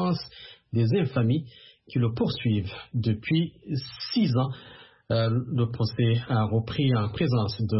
conséquences des infamies qui le poursuivent depuis 6 ans. Le procès a repris en présence de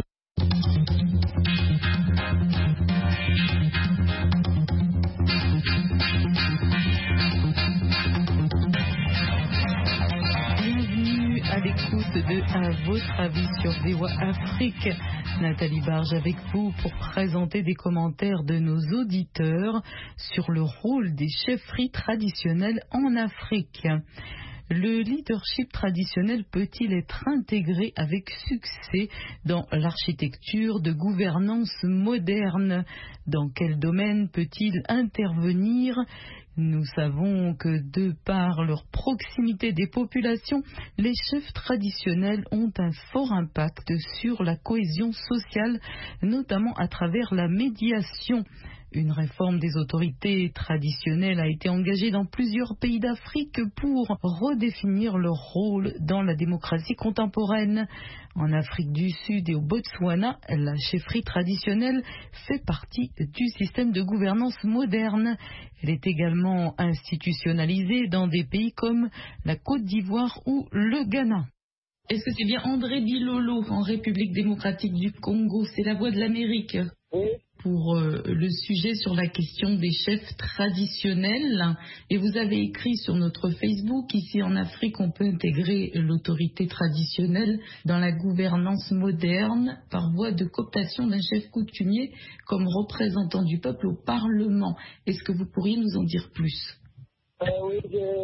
à l'écoute de À votre avis sur VOA Afrique. Nathalie Barge avec vous pour présenter des commentaires de nos auditeurs sur le rôle des chefferies traditionnelles en Afrique. Le leadership traditionnel peut-il être intégré avec succès dans l'architecture de gouvernance moderne? Dans quel domaine peut-il intervenir? Nous savons que de par leur proximité des populations, les chefs traditionnels ont un fort impact sur la cohésion sociale, notamment à travers la médiation. Une réforme des autorités traditionnelles a été engagée dans plusieurs pays d'Afrique pour redéfinir leur rôle dans la démocratie contemporaine. En Afrique du Sud et au Botswana, la chefferie traditionnelle fait partie du système de gouvernance moderne. Elle est également institutionnalisée dans des pays comme la Côte d'Ivoire ou le Ghana. Est-ce que c'est bien André Bilolo en République démocratique du Congo? C'est la voix de l'Amérique. Oui. Pour le sujet sur la question des chefs traditionnels. Et vous avez écrit sur notre Facebook, ici en Afrique, on peut intégrer l'autorité traditionnelle dans la gouvernance moderne par voie de cooptation d'un chef coutumier comme représentant du peuple au Parlement. Est-ce que vous pourriez nous en dire plus? Oui,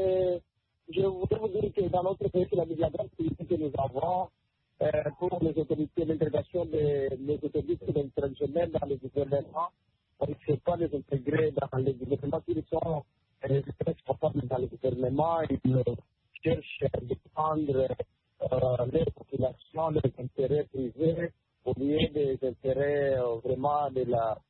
je voudrais vous dire que dans notre pays, la grande politique que nous avons, pour les autorités, l'intégration des autorités traditionnelles dans les gouvernements, on ne sait pas les intégrer dans les gouvernements qui sont responsables dans les gouvernements. Ils cherchent à défendre les populations, les intérêts privés, au lieu des intérêts vraiment de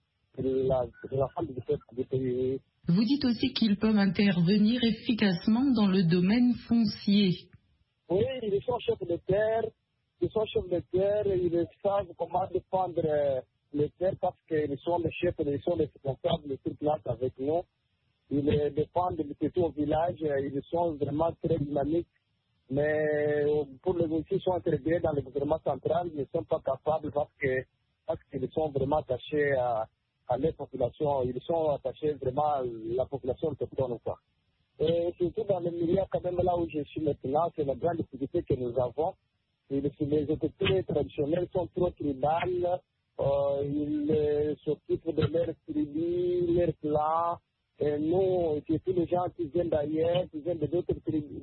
l'ensemble du pays. Vous dites aussi qu'ils peuvent intervenir efficacement dans le domaine foncier. Oui, ils sont chefs de terre. Ils sont chefs de terre, ils savent comment défendre les terres parce qu'ils sont les chefs, ils sont les responsables sur place avec nous. Ils défendent surtout au village, ils sont vraiment très dynamiques. Mais pour les outils, ils sont intégrés dans le gouvernement central, ils ne sont pas capables parce qu'ils sont vraiment attachés à leur population. Ils sont attachés vraiment à la population autochtone. Et surtout dans le milieu, quand même là où je suis maintenant, c'est la grande difficulté que nous avons. Les autorités traditionnelles sont trop tribales, ils s'occupent de leurs tribus, leurs clans, et nous, surtout les gens qui viennent d'ailleurs, qui viennent d'autres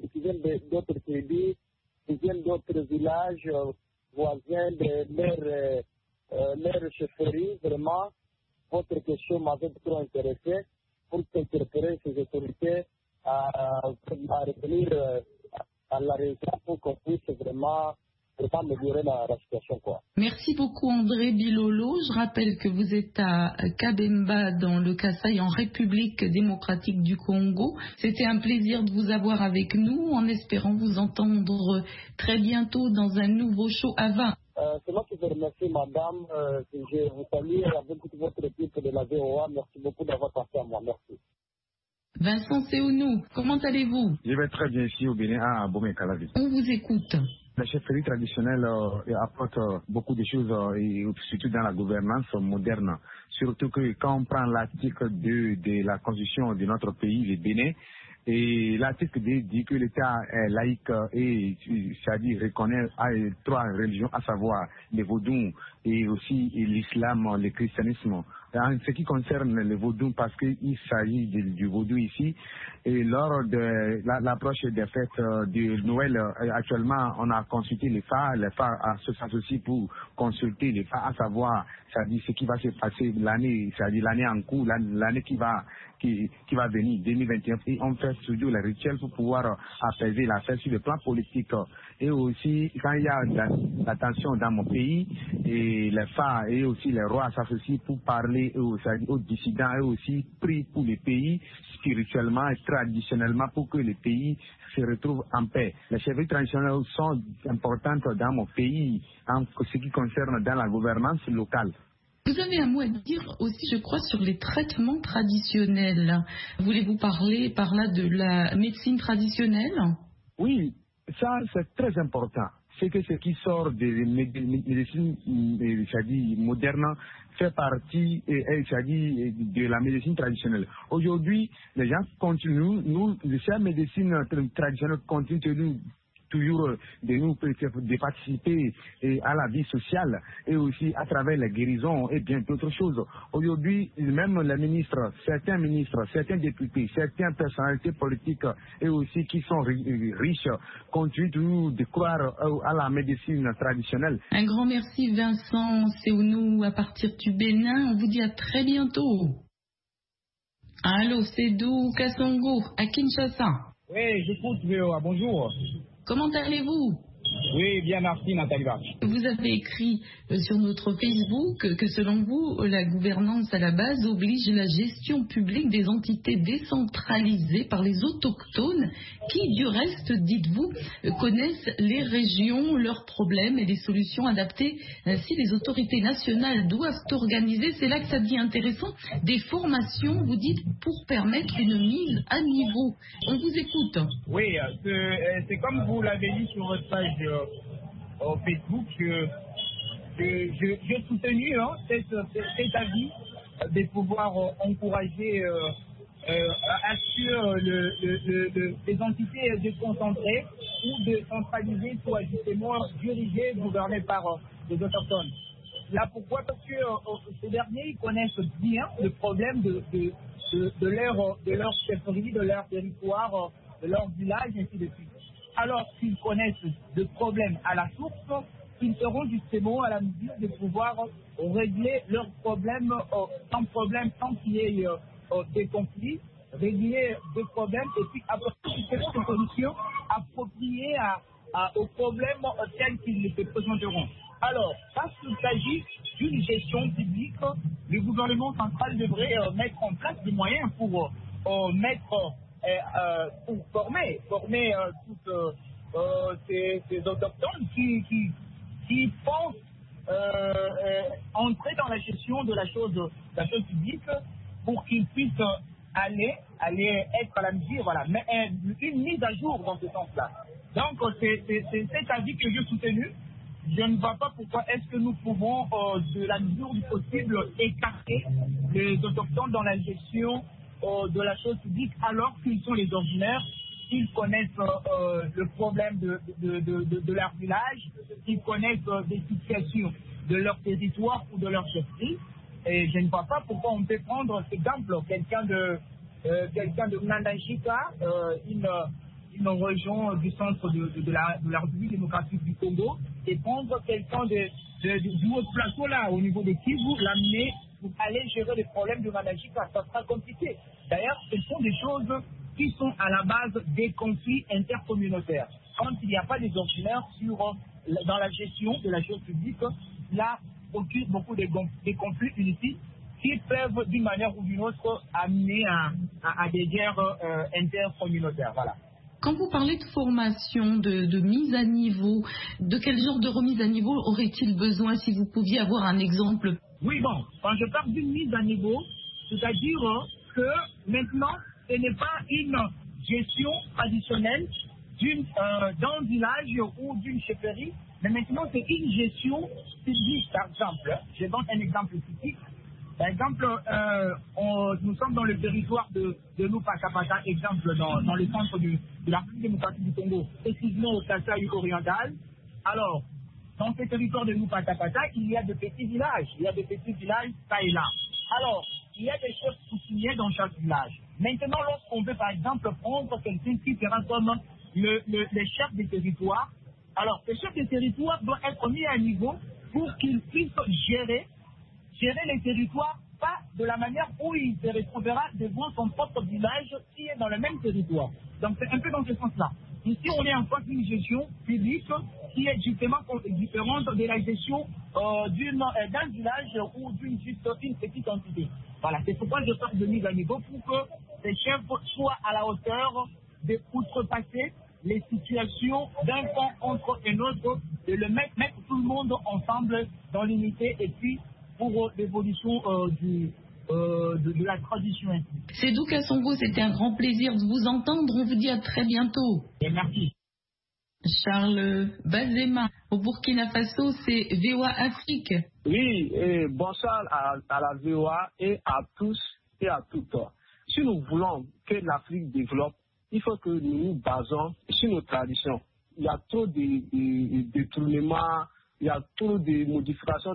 tribus, qui viennent d'autres villages voisins de leur chefferie, vraiment, votre question m'avait trop intéressé pour interpeller ces autorités à revenir à la région pour qu'on puisse vraiment améliorer la situation, quoi. Merci beaucoup André Bilolo. Je rappelle que vous êtes à Kabemba dans le Kasaï en République démocratique du Congo. C'était un plaisir de vous avoir avec nous en espérant vous entendre très bientôt dans un nouveau show à 20. C'est moi qui vous remercie madame. Je vous salue avec toute votre équipe de la VOA. Merci beaucoup d'avoir passé à moi. Merci. Vincent Seounou, comment allez-vous? Je vais très bien ici au Bénin à Bomé-Calavi. On vous écoute. La chefferie traditionnelle apporte beaucoup de choses, et surtout dans la gouvernance moderne. Surtout que quand on prend l'article 2 de la constitution de notre pays, le Bénin, et l'article 2 dit que l'État est laïque et c'est-à-dire reconnaît 3 religions, à savoir le vaudou et aussi l'islam, le christianisme. En ce qui concerne le vaudou, parce qu'il s'agit du vaudou ici, et lors de l'approche des fêtes de Noël, actuellement, on a consulté les phares s'associent pour consulter les phares, à savoir, c'est-à-dire ce qui va se passer l'année, c'est-à-dire l'année en cours, l'année qui va venir, 2021, et on fait toujours les rituels pour pouvoir apaiser la fête sur le plan politique. Et aussi, quand il y a la tension dans mon pays, et les phares et aussi les rois s'associent pour parler aux dissidents et aussi prient pour les pays spirituellement et traditionnellement pour que les pays se retrouvent en paix. Les chefferies traditionnelles sont importantes dans mon pays en ce qui concerne dans la gouvernance locale. Vous avez un mot à dire aussi, je crois, sur les traitements traditionnels. Voulez-vous parler par là de la médecine traditionnelle? Oui, ça c'est très important. C'est que ce qui sort des médecines modernes fait partie de la médecine traditionnelle. Aujourd'hui, les gens continuent, cette médecine traditionnelle continue toujours de participer à la vie sociale et aussi à travers les guérisons et bien d'autres choses. Aujourd'hui, même les ministres, certains députés, certaines personnalités politiques et aussi qui sont riches continuent toujours de croire à la médecine traditionnelle. Un grand merci Vincent Seounou à partir du Bénin. On vous dit à très bientôt. Allô, c'est Dou Kassongo à Kinshasa. Oui, j'écoute VOA, bonjour. Comment allez-vous? Oui, bien merci Nathalie Barge. Vous avez écrit sur notre Facebook que selon vous, la gouvernance à la base oblige la gestion publique des entités décentralisées par les autochtones qui, du reste, dites-vous, connaissent les régions, leurs problèmes et les solutions adaptées. Ainsi, les autorités nationales doivent organiser, c'est là que ça devient intéressant, des formations, vous dites, pour permettre une mise à niveau. On vous écoute. Oui, c'est comme vous l'avez dit sur votre page au Facebook que j'ai soutenu cet avis de pouvoir encourager à ce que les entités déconcentrées ou décentralisées soient justement dirigées, gouvernées par les autochtones. Là pourquoi? Parce que ces derniers connaissent bien le problème de leur chefferie, de leur territoire, de leur village, ainsi de suite. Alors qu'ils connaissent le problème à la source, ils seront justement à la mesure de pouvoir régler leurs problèmes sans qu'il y ait des conflits, régler des problèmes et puis apporter des solutions appropriées aux problèmes tels qu'ils se présenteront. Alors, parce qu'il s'agit d'une gestion publique, le gouvernement central devrait mettre en place des moyens pour former toutes ces autochtones qui pensent entrer dans la gestion de la chose publique pour qu'ils puissent aller être à la mesure, voilà, mais une mise à jour dans ce sens-là. Donc c'est cet avis que j'ai soutenu. Je ne vois pas pourquoi est-ce que nous pouvons, de la mesure du possible, écarter les autochtones dans la gestion de la chose publique alors qu'ils sont les ordinaires, qu'ils connaissent le problème de leur village, qu'ils connaissent des situations de leur territoire ou de leur chefferie. Et je ne vois pas pourquoi on peut prendre cet exemple, quelqu'un de Nandajika, une région du centre de la République démocratique du Congo, et prendre quelqu'un du haut plateau là, au niveau de Kivu, l'amener pour aller gérer les problèmes de Nandajika. Ça sera compliqué. D'ailleurs, ce sont des choses qui sont à la base des conflits intercommunautaires. Quand il n'y a pas des ordinaires dans la gestion de la chose publique, là, occupent beaucoup des conflits inutiles qui peuvent, d'une manière ou d'une autre, amener à des guerres intercommunautaires. Voilà. Quand vous parlez de formation, de mise à niveau, de quel genre de remise à niveau aurait-il besoin, si vous pouviez avoir un exemple? Oui, bon, quand je parle d'une mise à niveau, c'est-à-dire que maintenant, ce n'est pas une gestion traditionnelle d'un village ou d'une chefferie, mais maintenant c'est une gestion publique, par exemple. Je donne un exemple typique. Par exemple, nous sommes dans le territoire de Nupatapata, exemple, dans le centre de la République démocratique du Congo, précisément au Kasaï oriental. Alors, dans ce territoire de Nupatapata, il y a de petits villages. Il y a de petits villages, ça et là. Alors, il y a des chefs coutumiers dans chaque village. Maintenant, lorsqu'on veut, par exemple, prendre quelqu'un qui sera comme le chef des territoires, alors, ce chef des territoires doit être mis à niveau pour qu'il puisse gérer les territoires, pas de la manière où il se retrouvera devant son propre village qui est dans le même territoire. Donc c'est un peu dans ce sens-là. Ici, on est en face d'une gestion publique qui est justement différente de la gestion d'un village ou d'une petite entité. Voilà, c'est pourquoi je parle de mise à niveau pour que les chefs soient à la hauteur d'outrepasser les situations d'un camp contre un autre, de le mettre tout le monde ensemble dans l'unité et puis pour l'évolution de la tradition. Sédou Kassongo, c'était un grand plaisir de vous entendre. On vous dit à très bientôt. Et merci. Charles Bazema, au Burkina Faso, c'est VOA Afrique. Oui, bonsoir à la VOA et à tous et à toutes. Si nous voulons que l'Afrique développe, il faut que nous nous basons sur nos traditions. Il y a trop de détournements, il y a trop de modifications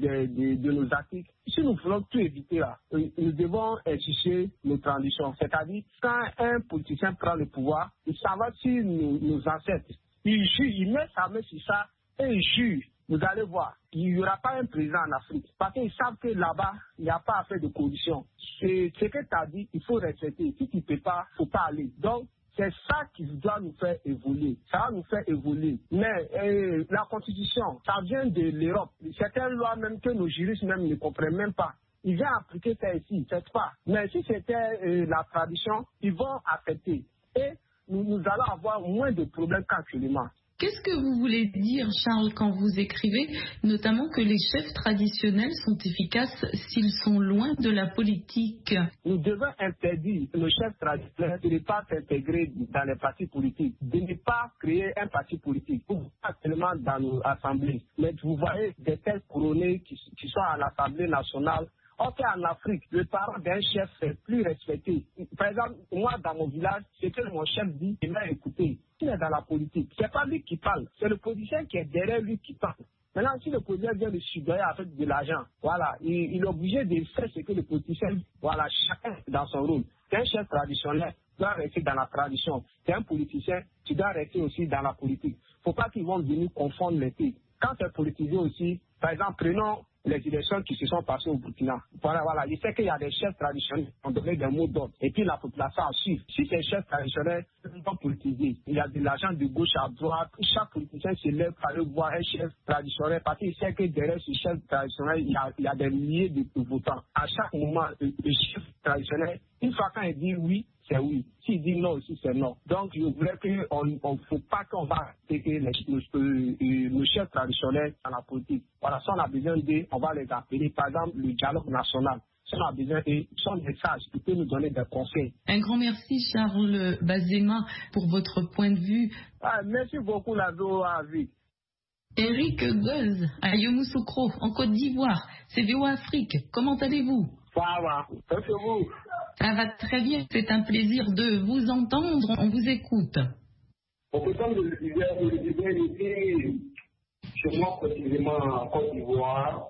de nos articles. Si nous voulons tout éviter là, nous devons exercer nos traditions. C'est-à-dire, quand un politicien prend le pouvoir, il s'avance sur nos ancêtres. Il jure, il met sa main sur ça et il jure. Vous allez voir, il n'y aura pas un président en Afrique. Parce qu'ils savent que là-bas, il n'y a pas à faire de corruption. C'est ce que tu as dit, il faut respecter. Si tu ne peux pas, il ne faut pas aller. Donc, c'est ça qui doit nous faire évoluer. Ça va nous faire évoluer. Mais la Constitution, ça vient de l'Europe. Certaines lois même que nos juristes même ne comprennent même pas. Ils viennent appliquer ça ici, c'est pas. Mais si c'était la tradition, ils vont accepter. Et nous allons avoir moins de problèmes qu'actuellement. Qu'est-ce que vous voulez dire, Charles, quand vous écrivez, notamment que les chefs traditionnels sont efficaces s'ils sont loin de la politique? Nous devons interdire nos chefs traditionnels de ne pas s'intégrer dans les partis politiques, de ne pas créer un parti politique, pas seulement dans nos assemblées. Mais vous voyez des têtes couronnées qui sont à l'Assemblée nationale. Or qu'en Afrique, le parent d'un chef est plus respecté. Par exemple, moi, dans mon village, ce que mon chef dit, il m'a écouté. Il est dans la politique. C'est pas lui qui parle, c'est le politicien qui est derrière lui qui parle. Maintenant, si le politicien vient de subvenir avec de l'argent, voilà, il est obligé de faire ce que le politicien, voilà, chacun dans son rôle. C'est un chef traditionnel, doit rester dans la tradition. C'est un politicien, tu dois rester aussi dans la politique. Il ne faut pas qu'ils vont venir confondre les pays. Quand c'est politisé aussi, par exemple, prenons les élections qui se sont passées au Burkina. Voilà. Je sais qu'il y a des chefs traditionnels qui ont donné des mots d'ordre. Et puis la population a suivi. Si ces chefs traditionnels sont politisés, il y a de l'argent de gauche à droite. Chaque politicien se lève pour aller voir un chef traditionnel parce qu'il sait que derrière ce chef traditionnel, il y a des milliers de votants. À chaque moment, le chef traditionnel, une fois quand il dit oui, c'est oui. S'il dit non aussi, c'est non. Donc, je voulais qu'on ne faut pas qu'on va taper nos chefs traditionnels dans la politique. Voilà, si on a besoin d'eux, on va les appeler. Par exemple, le dialogue national. Si on a besoin d'eux, ils sont des sages qui peuvent nous donner des conseils. Un grand merci, Charles Bazema, pour votre point de vue. Merci beaucoup, la VOA Afrique. Eric Goz, à Yamoussoukro, en Côte d'Ivoire. C'est VOA Afrique. Comment allez-vous? Ça va. Merci vous. Ça va très bien. C'est un plaisir de vous entendre. On vous écoute. Au temps de le disais ici, chez moi précisément en Côte d'Ivoire,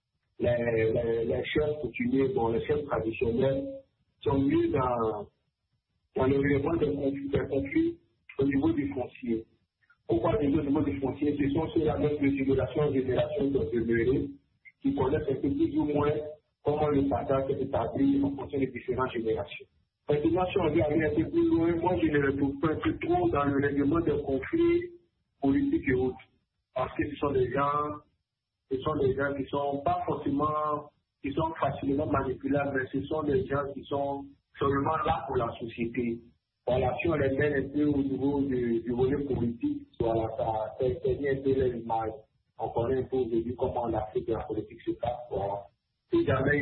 les chefs coutumiers, les chefs traditionnels sont mis dans le règlement des conflits au niveau du foncier. Pourquoi au niveau du foncier? Ce sont ceux avec de génération demeurées qui connaissent un peu plus ou moins comment le partage s'est établi en fonction des différentes générations. Maintenant, si on veut aller un peu plus loin, moi je ne retrouve pas un peu trop dans le règlement des conflits politiques et autres. Parce que ce sont des gens qui sont pas forcément, qui sont facilement manipulables, mais ce sont des gens qui sont seulement là pour la société. Voilà, si on les met un peu au niveau du volet politique, voilà, ça éteigne un peu l'image. On connaît un peu aujourd'hui comment l'Afrique et la politique se passe. Voilà. Si jamais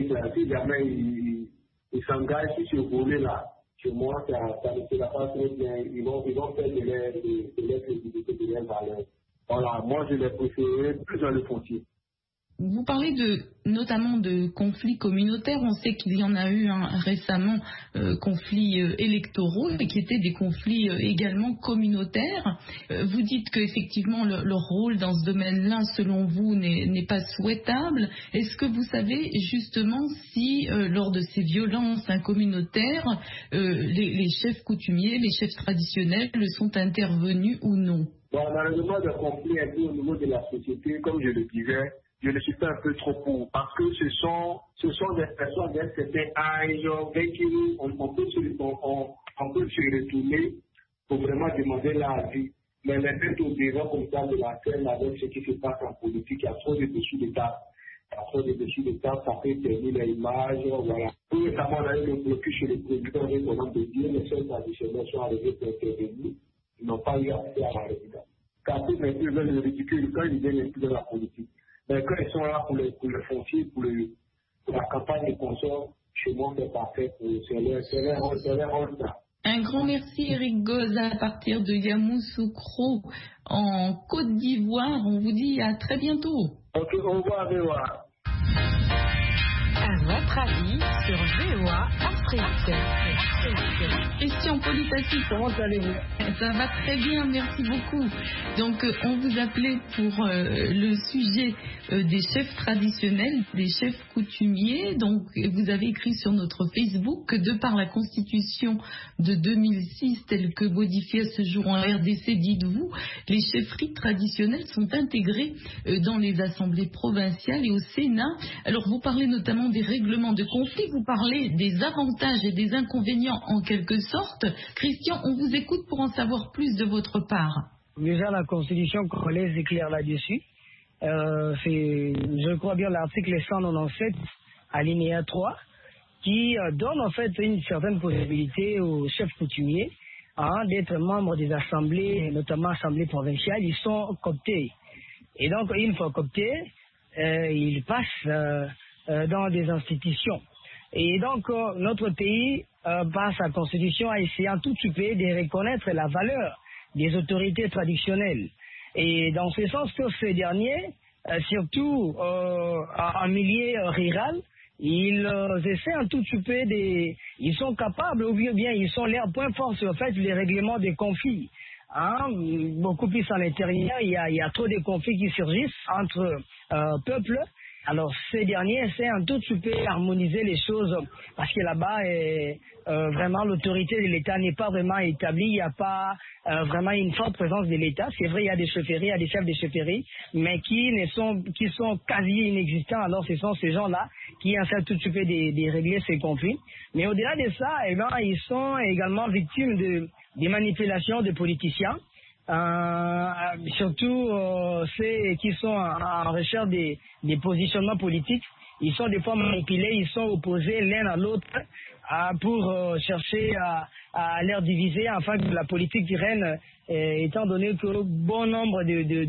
ils s'engagent sur ce volet-là, chez moi, ça ne sera pas très bien. Ils vont faire de leur crédibilité, de leur valeur. Voilà, moi je les préférerais plus dans le foncier. Vous parlez notamment de conflits communautaires. On sait qu'il y en a eu récemment, conflits électoraux, mais qui étaient des conflits également communautaires. Vous dites qu'effectivement le rôle dans ce domaine-là, selon vous, n'est pas souhaitable. Est-ce que vous savez justement si, lors de ces violences communautaires, les chefs coutumiers, les chefs traditionnels sont intervenus ou non? Bon, malheureusement, le conflit un peu au niveau de la société, comme je le disais, je ne suis pas un peu trop pour, parce que ce sont des personnes d'un certain âge avec qui on peut se retourner pour vraiment demander l'avis. Mais les mettre au devant comme ça de la scène avec ce qui se passe en politique, il y a trop de dessus de table. Ça peut terminer l'image, voilà. Tout récemment, on a eu le blocus chez les présidents, de dire, les chefs traditionnels sont arrivés pour intervenir, ils n'ont pas eu accès à la résidence. Car tout maintenant, le ridicule quand ils viennent plus de la politique. quand ils sont là pour le foncier, pour la campagne de consort, chez moi, c'est parfait. C'est leur rôle là. Un grand merci Eric Goza à partir de Yamoussoukro en Côte d'Ivoire. On vous dit à très bientôt. Ok, au revoir. À votre avis sur VOA Afrique. Christian Politassi, comment allez-vous? Ça va très bien, merci beaucoup. Donc on vous appelait pour le sujet des chefs traditionnels, des chefs coutumiers. Donc vous avez écrit sur notre Facebook que de par la Constitution de 2006 telle que modifiée à ce jour en RDC, dites-vous, les chefferies traditionnelles sont intégrées dans les assemblées provinciales et au Sénat. Alors vous parlez notamment des règlements de conflit, vous parlez des avantages et des inconvénients en quelque sorte. Christian, on vous écoute pour en savoir plus de votre part. Déjà, la Constitution congolaise est claire là-dessus. C'est, je crois bien, l'article 197, alinéa 3, qui donne en fait une certaine possibilité aux chefs coutumiers d'être membres des assemblées, notamment assemblées provinciales. Ils sont cooptés. Et donc, une fois cooptés, ils passent dans des institutions. Et donc, notre pays, par sa constitution, a essayé en tout petit peu de reconnaître la valeur des autorités traditionnelles. Et dans ce sens que ces derniers, surtout en milieu rural, ils essaient un tout petit peu ils sont capables, ou bien ils sont leur point fort sur le fait les règlements des conflits. Beaucoup plus à l'intérieur, il y a trop de conflits qui surgissent entre peuples. Alors, ces derniers essaient un tout petit peu harmoniser les choses parce que là-bas, vraiment, l'autorité de l'État n'est pas vraiment établie. Il n'y a pas vraiment une forte présence de l'État. C'est vrai, il y a des chefferies, il y a des chefs de chefferies, mais qui sont quasi inexistants. Alors, ce sont ces gens-là qui essaient tout de suite de régler ces conflits. Mais au-delà de ça, ils sont également victimes des manipulations de politiciens. Surtout ceux qui sont en recherche des positionnements politiques, ils sont des fois manipulés, ils sont opposés l'un à l'autre pour chercher à les diviser afin que la politique règne, étant donné que bon nombre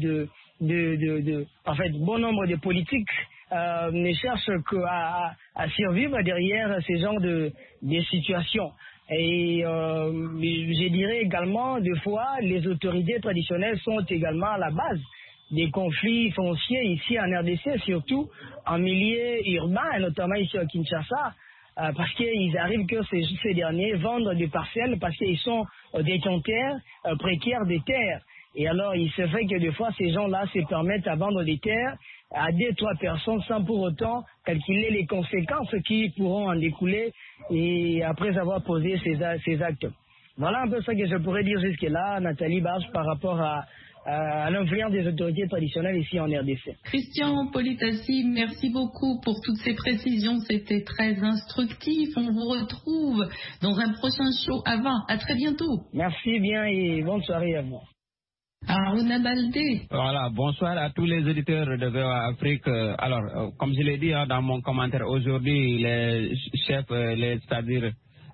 de politiques ne cherchent qu'à survivre derrière ces genres de situations. Et je dirais également, des fois, les autorités traditionnelles sont également à la base des conflits fonciers ici en RDC, surtout en milieu urbain, notamment ici à Kinshasa, parce qu'ils arrivent que ces derniers vendent des parcelles parce qu'ils sont détenteurs précaires des terres. Et alors, il se fait que des fois, ces gens-là se permettent à vendre des terres à 2-3 personnes sans pour autant calculer les conséquences qui pourront en découler et après avoir posé ces actes. Voilà un peu ce que je pourrais dire jusque-là, Nathalie Barge, par rapport à l'influence des autorités traditionnelles ici en RDC. Christian Politassi, merci beaucoup pour toutes ces précisions, c'était très instructif. On vous retrouve dans un prochain show avant. À très bientôt. Merci bien et bonne soirée à vous. Aruna Baldé. Voilà, bonsoir à tous les auditeurs de VOA Afrique. Alors, comme je l'ai dit dans mon commentaire aujourd'hui, les chefs, c'est-à-dire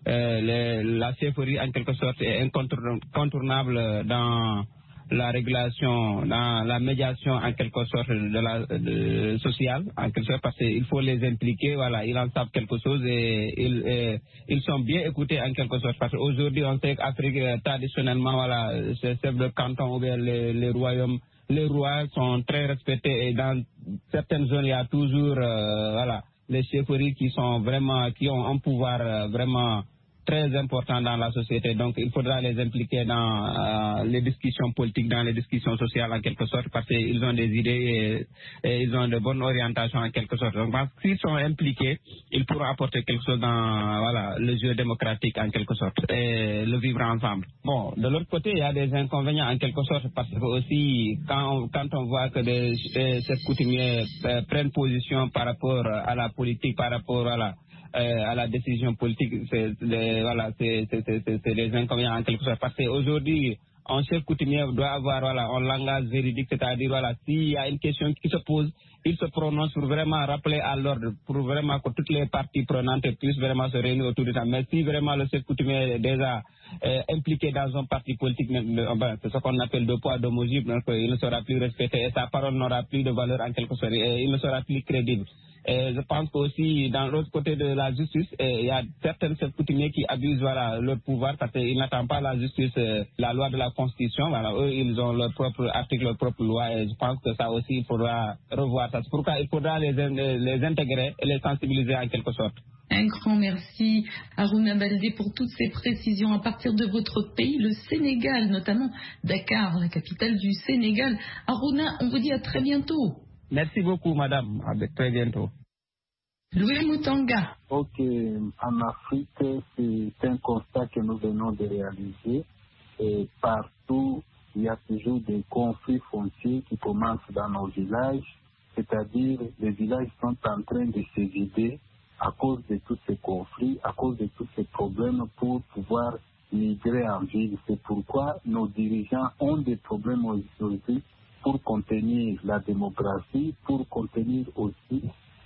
la chefferie en quelque sorte est incontournable dans la régulation, dans la médiation en quelque sorte sociale, en quelque sorte, parce qu'il faut les impliquer, voilà, ils en savent quelque chose et ils sont bien écoutés en quelque sorte, parce qu'aujourd'hui on sait qu'Afrique traditionnellement, voilà, ces chefs de canton ou bien les royaumes, les rois sont très respectés et dans certaines zones il y a toujours, voilà, les chefferies qui ont un pouvoir vraiment très important dans la société, donc il faudra les impliquer dans les discussions politiques, dans les discussions sociales en quelque sorte, parce qu'ils ont des idées et ils ont de bonnes orientations en quelque sorte. Donc s'ils sont impliqués, ils pourront apporter quelque chose dans le jeu démocratique en quelque sorte et le vivre ensemble. Bon, de l'autre côté, il y a des inconvénients en quelque sorte, parce que aussi quand on voit que des chefs coutumiers prennent position par rapport à la politique, par rapport à la décision politique, c'est des inconvénients en quelque sorte, parce qu'aujourd'hui un chef coutumier doit avoir un langage véridique, c'est-à-dire s'il y a une question qui se pose, il se prononce pour vraiment rappeler à l'ordre, pour vraiment que toutes les parties prenantes puissent vraiment se réunir autour de ça. Mais si vraiment le chef coutumier déjà impliqué dans un parti politique, c'est ce qu'on appelle deux poids, deux mesures, donc il ne sera plus respecté et sa parole n'aura plus de valeur en quelque sorte, et il ne sera plus crédible. Et je pense qu'aussi, dans l'autre côté de la justice, il y a certains chefs coutumiers qui abusent leur pouvoir parce qu'ils n'attendent pas la justice, la loi de la Constitution. Voilà, eux, ils ont leur propre article, leur propre loi, et je pense que ça aussi, il faudra revoir ça. C'est pourquoi il faudra les intégrer et les sensibiliser en quelque sorte. Un grand merci, Harouna Baldé, pour toutes ces précisions à partir de votre pays, le Sénégal, notamment Dakar, la capitale du Sénégal. Harouna, on vous dit à très bientôt. Merci beaucoup, madame. À très bientôt. Louis Mutanga. Ok, en Afrique, c'est un constat que nous venons de réaliser. Et partout, il y a toujours des conflits fonciers qui commencent dans nos villages. C'est-à-dire, les villages sont en train de se vider à cause de tous ces conflits, à cause de tous ces problèmes pour pouvoir migrer en ville. C'est pourquoi nos dirigeants ont des problèmes aujourd'hui pour contenir la démographie, pour contenir aussi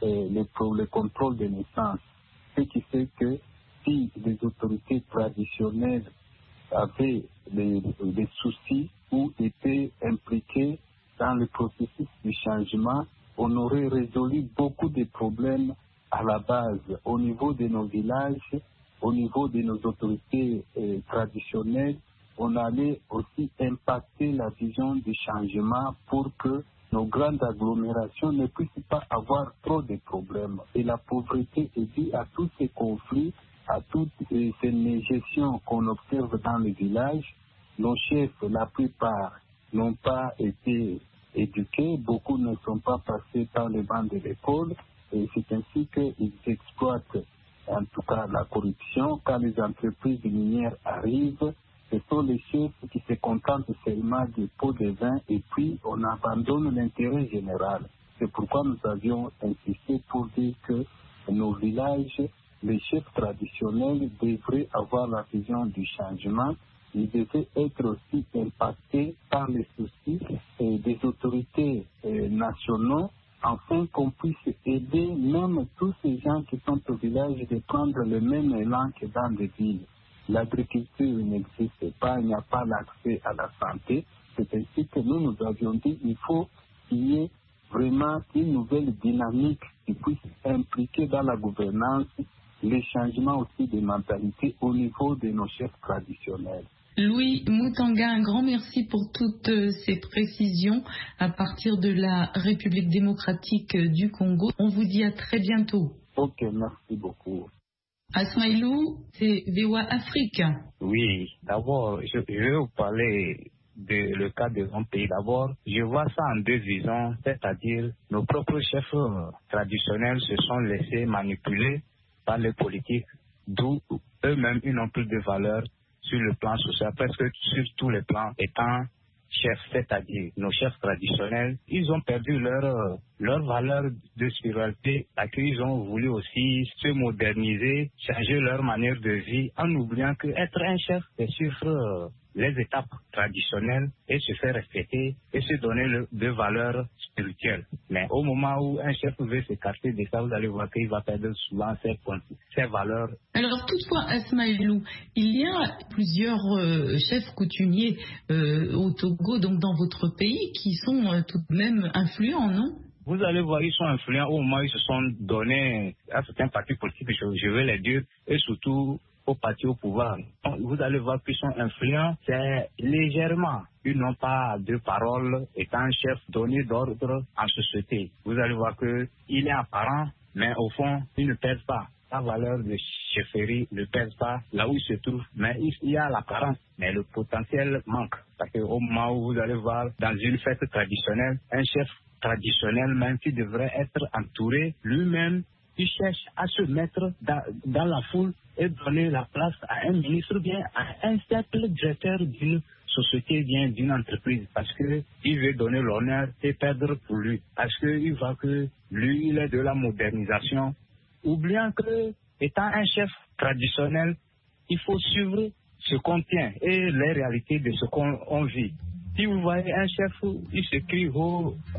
le contrôle des naissances. Ce qui fait que si les autorités traditionnelles avaient des soucis ou étaient impliquées dans le processus du changement, on aurait résolu beaucoup de problèmes à la base, au niveau de nos villages, au niveau de nos autorités traditionnelles. On allait aussi impacter la vision du changement pour que nos grandes agglomérations ne puissent pas avoir trop de problèmes. Et la pauvreté est due à tous ces conflits, à toutes ces négations qu'on observe dans les villages. Nos chefs, la plupart, n'ont pas été éduqués, beaucoup ne sont pas passés par les bancs de l'école, et c'est ainsi qu'ils exploitent en tout cas la corruption. Quand les entreprises minières arrivent, ce sont les chefs qui se contentent seulement des pots de vin et puis on abandonne l'intérêt général. C'est pourquoi nous avions insisté pour dire que nos villages, les chefs traditionnels devraient avoir la vision du changement. Ils devaient être aussi impactés par les soucis des autorités nationales afin qu'on puisse aider même tous ces gens qui sont au village de prendre le même élan que dans les villes. L'agriculture n'existe pas, il n'y a pas l'accès à la santé. C'est ainsi que nous avions dit qu'il faut qu'il y ait vraiment une nouvelle dynamique qui puisse impliquer dans la gouvernance les changements aussi des mentalités au niveau de nos chefs traditionnels. Louis Mutanga, un grand merci pour toutes ces précisions à partir de la République démocratique du Congo. On vous dit à très bientôt. Ok, merci beaucoup. Asmaïlou, c'est VOA Afrique. Oui, d'abord, je vais vous parler le cas de mon pays. D'abord, je vois ça en deux visions, c'est-à-dire nos propres chefs traditionnels se sont laissés manipuler par les politiques, d'où eux-mêmes ils n'ont plus de valeur sur le plan social, presque sur tous les plans, étant chefs, c'est-à-dire nos chefs traditionnels, ils ont perdu leur valeur de spiritualité, parce qu'ils ont voulu aussi se moderniser, changer leur manière de vie, en oubliant qu'être un chef, c'est suivre les étapes traditionnelles et se faire respecter et se donner de valeurs spirituelles. Mais au moment où un chef veut s'écarter de ça, vous allez voir qu'il va perdre souvent ses valeurs. Alors toutefois, Asmaïlou, il y a plusieurs chefs coutumiers au Togo, donc dans votre pays, qui sont tout de même influents, non? Vous allez voir, ils sont influents au moment où ils se sont donnés à certains partis politiques, je vais les dire, et surtout au parti au pouvoir. Vous allez voir qu'ils sont influents, c'est légèrement. Ils n'ont pas de parole étant chef donné d'ordre en société. Vous allez voir qu'il est apparent, mais au fond, il ne pèse pas. Sa valeur de chefferie ne pèse pas là où il se trouve, mais il y a l'apparence, mais le potentiel manque. Parce qu'au moment où vous allez voir dans une fête traditionnelle, un chef traditionnel même qui devrait être entouré lui-même, il cherche à se mettre dans la foule et donner la place à un ministre, bien à un simple directeur d'une société, bien d'une entreprise, parce qu'il veut donner l'honneur et perdre pour lui, parce qu'il voit que lui, il est de la modernisation, oubliant que, étant un chef traditionnel, il faut suivre ce qu'on tient et les réalités de ce qu'on vit. Si vous voyez un chef, il se crie haut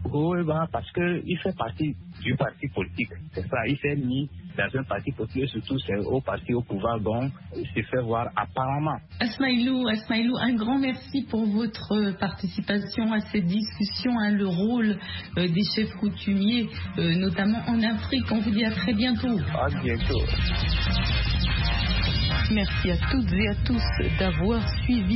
Oui, parce qu'il fait partie du parti politique. C'est ça, il s'est mis dans un parti politique et surtout c'est au parti au pouvoir, donc il s'est fait voir apparemment. Asmaïlou, un grand merci pour votre participation à cette discussion, le rôle des chefs coutumiers, notamment en Afrique. On vous dit à très bientôt. À bientôt. Merci à toutes et à tous d'avoir suivi